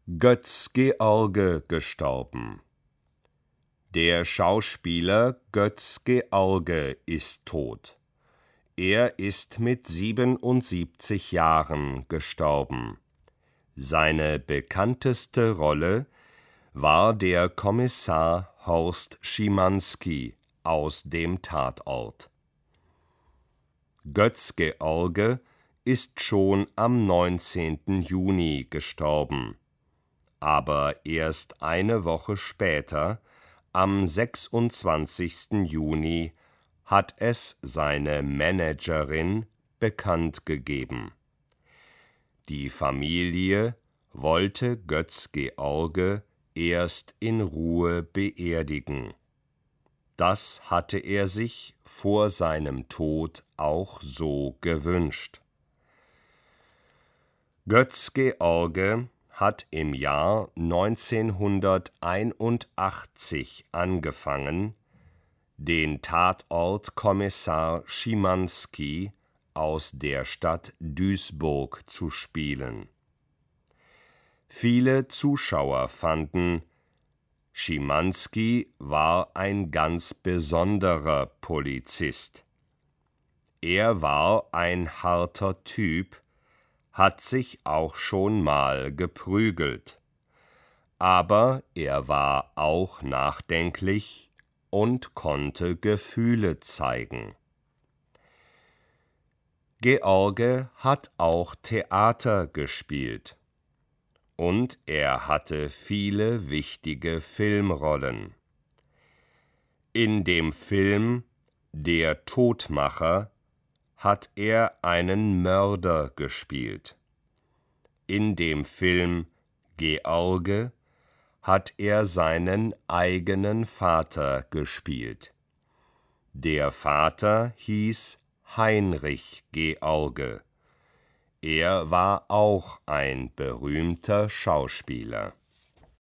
Götz-George gestorben. Der Schauspieler Götz-George ist tot. Er ist mit 77 Jahren gestorben. Seine bekannteste Rolle war der Kommissar Horst Schimanski aus dem Tatort. Götz-George ist schon am 19. Juni gestorben, aber erst eine Woche später, am 26. Juni, hat es seine Managerin bekannt gegeben. Die Familie wollte Götz-George erst in Ruhe beerdigen. Das hatte er sich vor seinem Tod auch so gewünscht. Götz-George hat im Jahr 1981 angefangen, den Tatortkommissar Schimanski aus der Stadt Duisburg zu spielen. Viele Zuschauer fanden, Schimanski war ein ganz besonderer Polizist. Er war ein harter Typ, hat sich auch schon mal geprügelt. Aber er war auch nachdenklich und konnte Gefühle zeigen. George hat auch Theater gespielt. Und er hatte viele wichtige Filmrollen. In dem Film Der Todmacher hat er einen Mörder gespielt. In dem Film George hat er seinen eigenen Vater gespielt. Der Vater hieß Heinrich George. Er war auch ein berühmter Schauspieler.